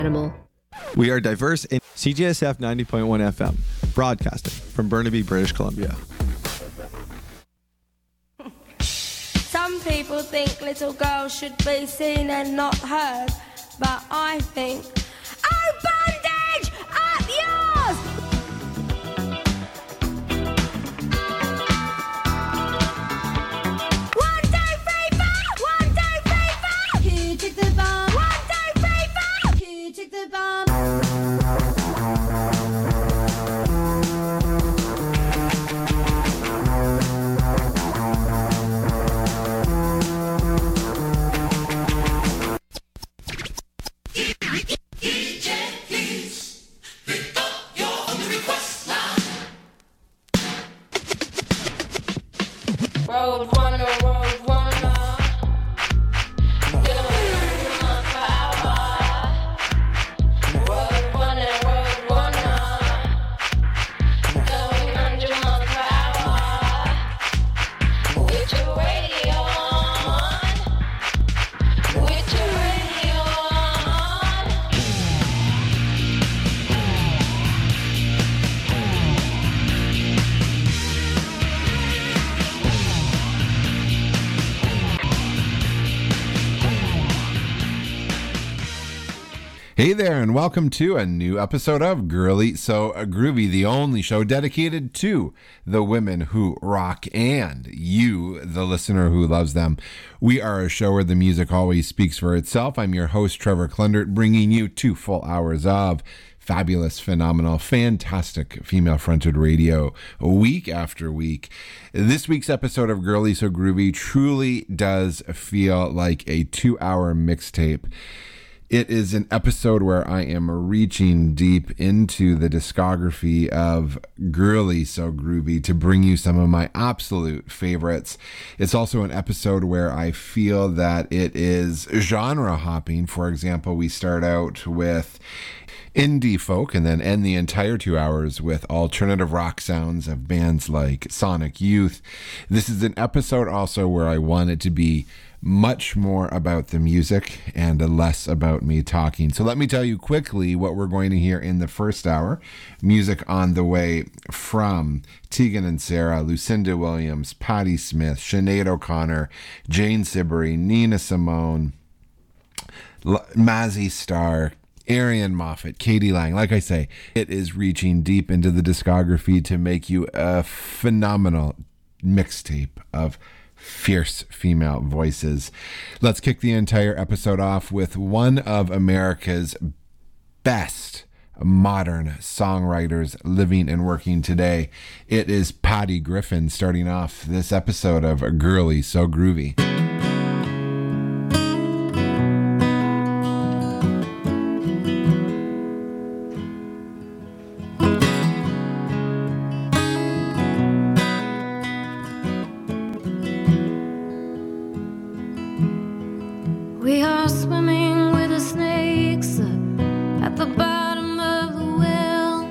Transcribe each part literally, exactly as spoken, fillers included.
Animal. We are diverse in C J S F ninety point one F M, broadcasting from Burnaby, British Columbia. Some people think little girls should be seen and not heard, but I think, oh, bondage, up yours! One, two, three, four! One, two, three, four! Who took the bomb? One, two, three, four! Who took the bomb? Road runner, road runner. Going on for hour. Road runner, road runner. Going under for hour. With your radio on. With your radio on. Hey there, and welcome to a new episode of Girly So Groovy, the only show dedicated to the women who rock and you, the listener who loves them. We are a show where the music always speaks for itself. I'm your host, Trevor Klundert, bringing you two full hours of fabulous, phenomenal, fantastic female-fronted radio week after week. This week's episode of Girly So Groovy truly does feel like a two-hour mixtape. It is an episode where I am reaching deep into the discography of Girly So Groovy to bring you some of my absolute favorites. It's also an episode where I feel that it is genre hopping. For example, we start out with indie folk and then end the entire two hours with alternative rock sounds of bands like Sonic Youth. This is an episode also where I want it to be much more about the music and less about me talking. So let me tell you quickly what we're going to hear in the first hour. Music on the way from Tegan and Sara, Lucinda Williams, Patti Smith, Sinead O'Connor, Jane Siberry, Nina Simone, L- Mazzy Star, Arian Moffat, Katie Lang. Like I say, it is reaching deep into the discography to make you a phenomenal mixtape of fierce female voices. Let's kick the entire episode off with one of America's best modern songwriters living and working today. It is Patty Griffin starting off this episode of Girly So Groovy. We are swimming with the snakes at the bottom of the well.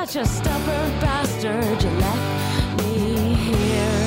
such a stubborn bastard, you left me here.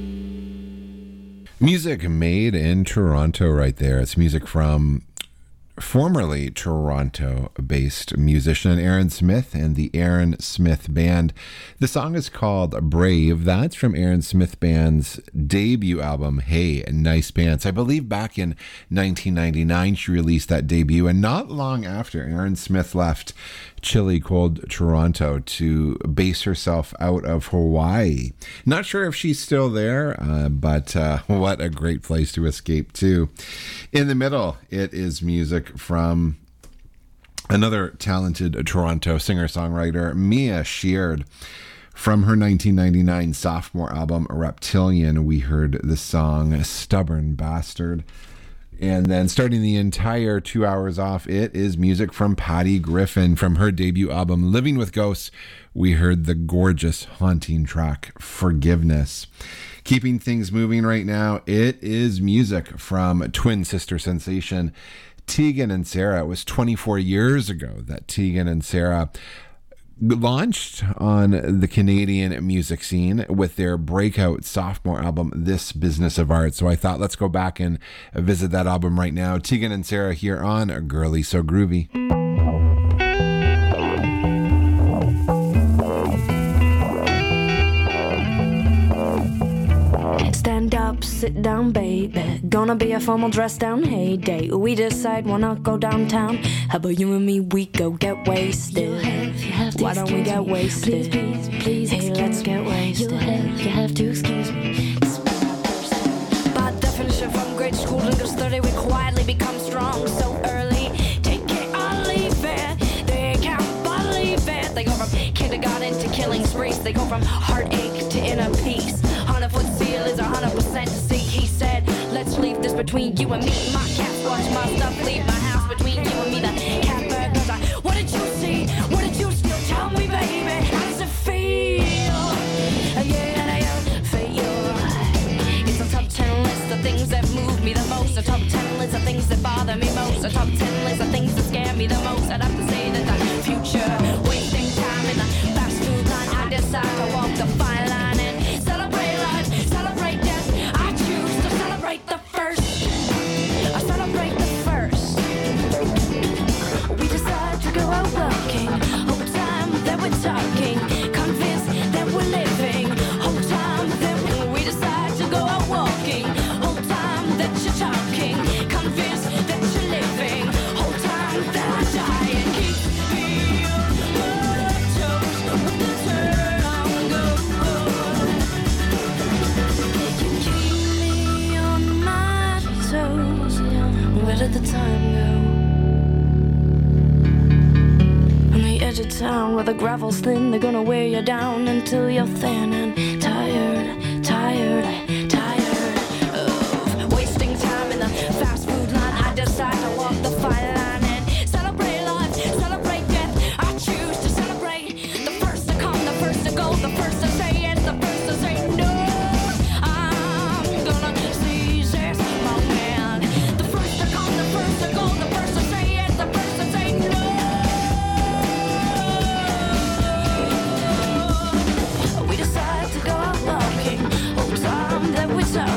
Music made in Toronto right there. It's music from formerly Toronto-based musician Aaron Smith and the Aaron Smith Band. The song is called Brave. That's from Aaron Smith Band's debut album, Hey Nice Pants. I believe back in nineteen ninety-nine she released that debut, and not long after, Aaron Smith left chilly cold Toronto to base herself out of Hawaii. Not sure if she's still there, uh, but uh, what a great place to escape to. In the middle, it is music from another talented Toronto singer-songwriter, Mia Sheard. From her nineteen ninety-nine sophomore album, Reptilian, we heard the song Stubborn Bastard. And then starting the entire two hours off, it is music from Patty Griffin. From her debut album, Living with Ghosts, we heard the gorgeous, haunting track, Forgiveness. Keeping things moving right now, it is music from twin sister sensation Tegan and Sara. It was twenty-four years ago that Tegan and Sara launched on the Canadian music scene with their breakout sophomore album, This Business of Art. So I thought, let's go back and visit that album right now. Tegan and Sara here on Girly So Groovy. Stand up, sit down, baby. Gonna be a formal dress down heyday. We decide we'll not go downtown. How about you and me, we go get wasted? You have, you have Why don't we get wasted? Please, please, please hey, let's get wasted. You have, you have to excuse me. By definition, from grade school to thirty, we quietly become strong so early. Take it or leave it. They can't believe it. They go from kindergarten to killing sprees. They go from heartache to inner peace. Hundred foot seal is a hundred percent to see. He said, let's leave this between you and me. My cats watch my stuff, leave my house between you and me. The cat burglars. I, what did you see? What did you steal? Tell me, baby, how does it feel? Yeah, I feel. It's a top ten list of things that move me the most. A top ten list of things that bother me most. A top ten list of things that scare me the most. I'd have to say that the future, wasting time in the fast food line. I decide to walk the fine line and celebrate life, celebrate death. I choose to celebrate the first. I celebrate the first. We decide to go out walking. Whole time that we're talking, convinced that we're living. Whole time that we decide to go out walking. Whole time that you're talking, convinced that you're living. Whole time that I die and keep me on my toes with the turn on go. You keep me on my toes. Where did the time go? On the edge of town where the gravel's thin, they're gonna wear you down until you're thin and tired, tired, tired of wasting time in the fast food line. I decide to walk the fine line and celebrate life, celebrate death. I choose to celebrate the first to come, the first to go, the first to say yes, the first to say no. I'm gonna seize this moment. The first to come, the first to go, the first to say yes, the first to say no. We decide to go out walking. Whole time that we're talking.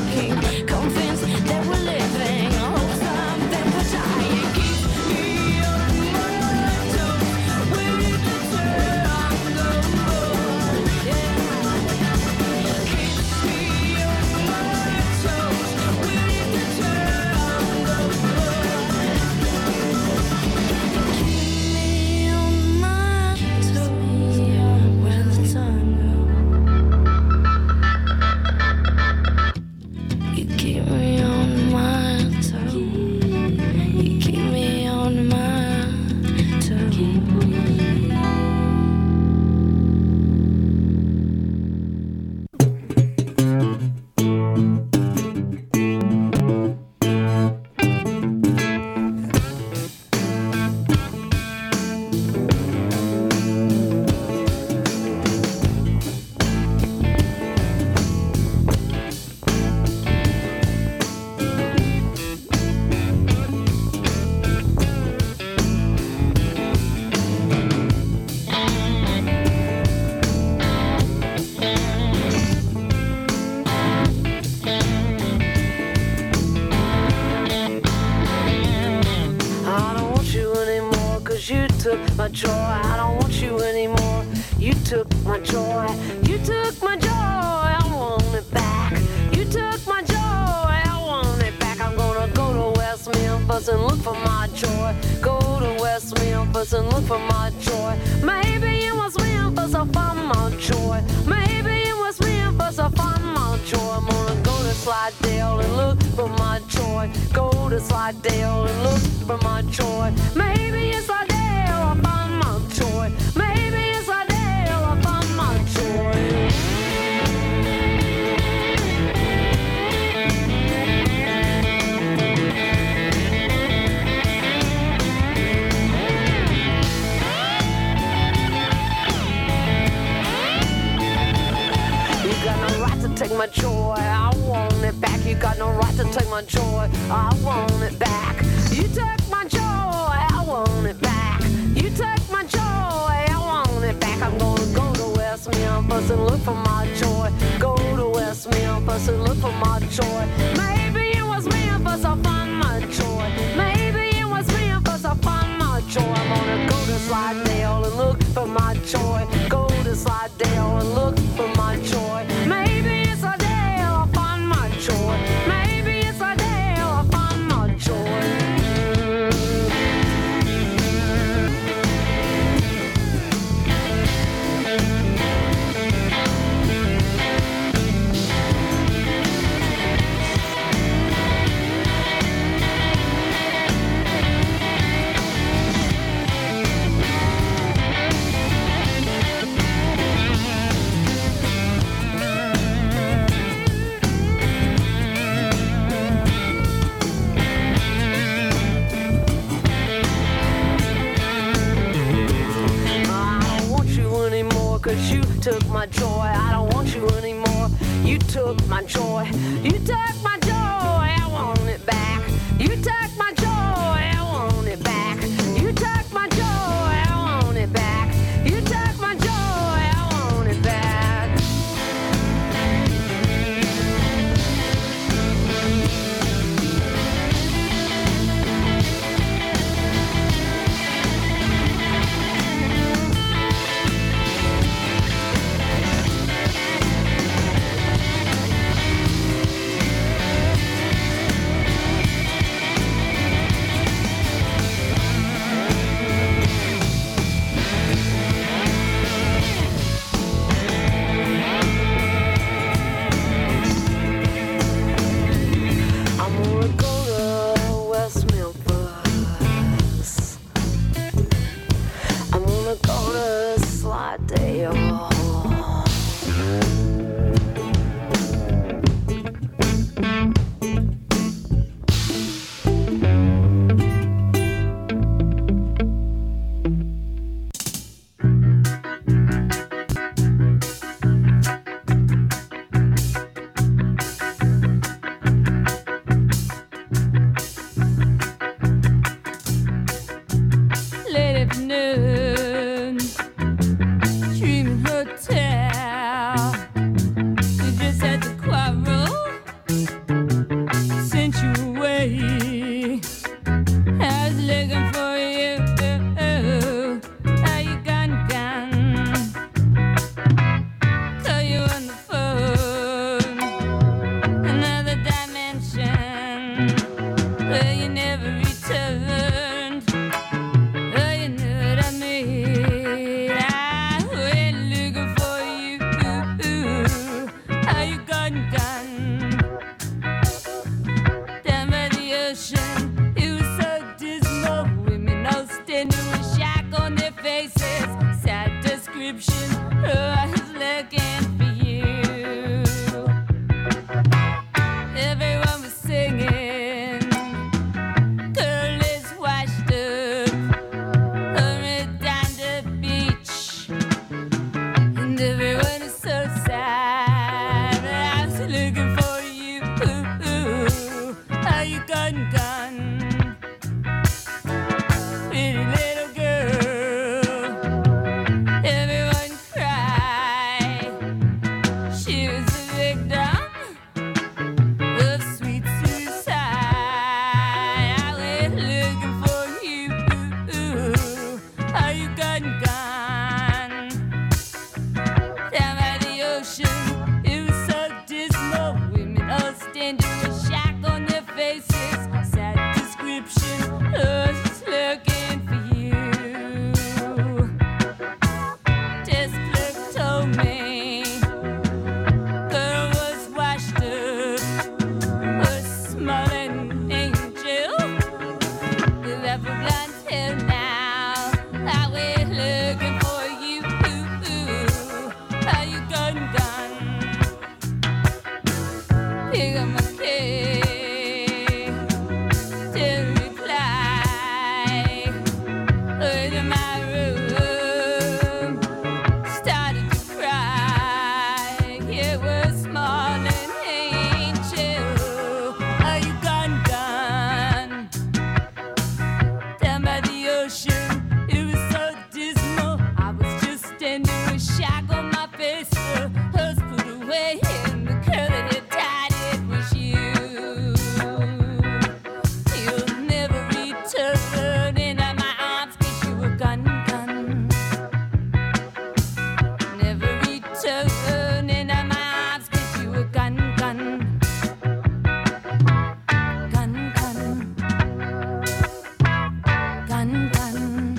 joy. I don't want you anymore. You took my joy. You took my joy. I want it back. You took my joy. I want it back. I'm gonna go to West Memphis and look for my joy. Go to West Memphis and look for my joy. Maybe in West Memphis I'll find my joy. Maybe in West Memphis I'll find my joy. I'm gonna go to Slidell and look for my joy. Go to Slidell and look for my joy. Maybe in Slidell I'll find my joy. Maybe in Slidell I'll find my joy. Take my joy, I want it back. You got no right to take my joy, I want it back. You took my joy, I want it back. You took my joy, I want it back. I'm gonna go to West Memphis and look for my joy. Go to West Memphis and look for my joy. Maybe in West Memphis I'll find my joy. Maybe in West Memphis I'll find my joy. I'm gonna go to Slidell and look for my joy. Go to Slidell and look for my joy. Maybe it's a day I'll find my joy. Maybe it's a day I'll find my joy. Cause you took my joy, I don't want you anymore. You took my joy, you took my joy, I want it back. You took my joy, I want it back. You took my joy, I want it back. You took my joy, I want it back. soon in my arms, give you a gun, gun. Gun, gun. Gun, gun.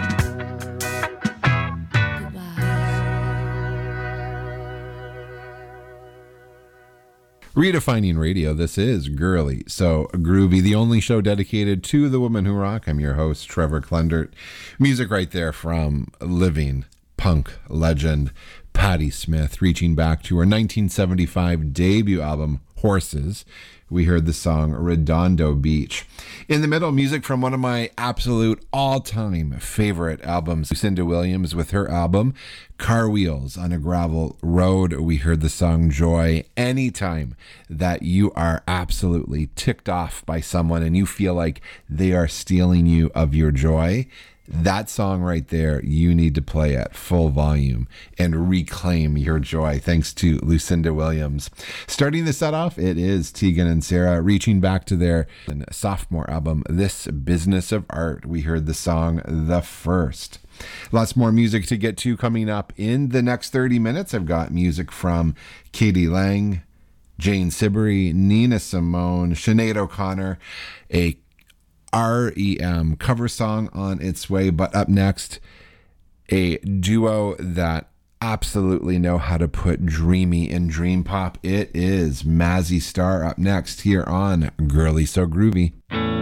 Redefining radio, this is Girly So Groovy, the only show dedicated to the women who rock. I'm your host, Trevor Klendert. Music right there from living punk legend Patti Smith, reaching back to her nineteen seventy-five debut album, Horses. We heard the song Redondo Beach. In the middle, music from one of my absolute all-time favorite albums, Lucinda Williams with her album Car Wheels on a Gravel Road. We heard the song Joy. Anytime that you are absolutely ticked off by someone and you feel like they are stealing you of your joy, that song right there, you need to play at full volume and reclaim your joy, thanks to Lucinda Williams. Starting the set off, it is Tegan and Sara reaching back to their sophomore album, This Business of Art. We heard the song The First. Lots more music to get to coming up in the next thirty minutes. I've got music from Katie Lang, Jane Siberry, Nina Simone, Sinead O'Connor, a R E M cover song on its way. But up next, a duo that absolutely know how to put dreamy in dream pop. It is Mazzy Star up next here on Girly So Groovy.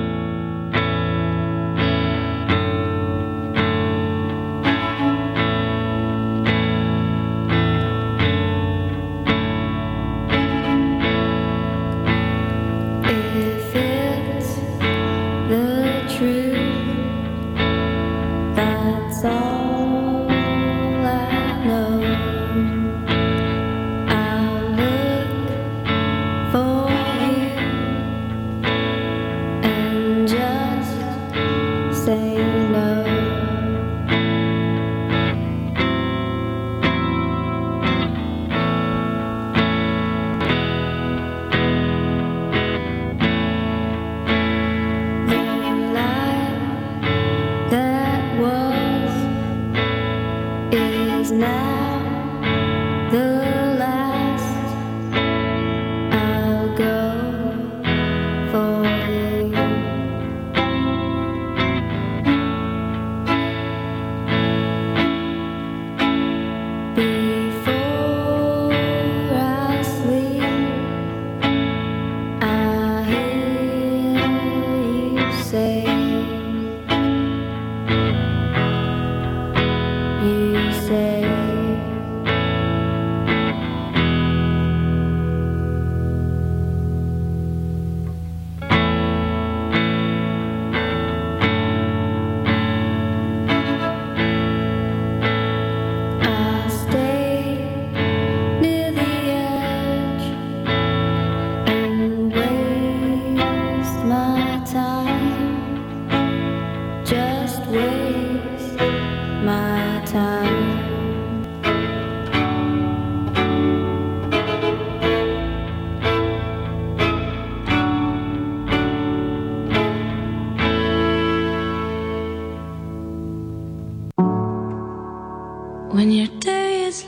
When your day is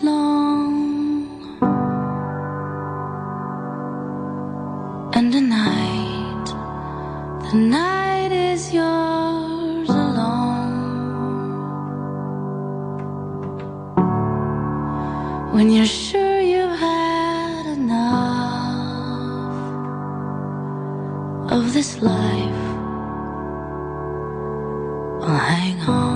long and the night, the night is yours alone. When you're sure you've had enough of this life, well, hang on.